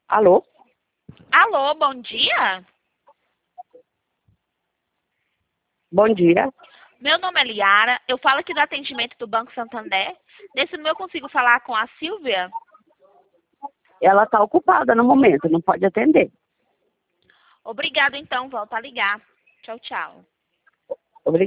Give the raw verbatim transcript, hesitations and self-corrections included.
Alô? Alô, bom dia? Bom dia. Meu nome é Liara, eu falo aqui do atendimento do Banco Santander. Nesse número eu consigo falar com a Silvia? Ela está ocupada no momento, não pode atender. Obrigado, então, volto a ligar. Tchau, tchau.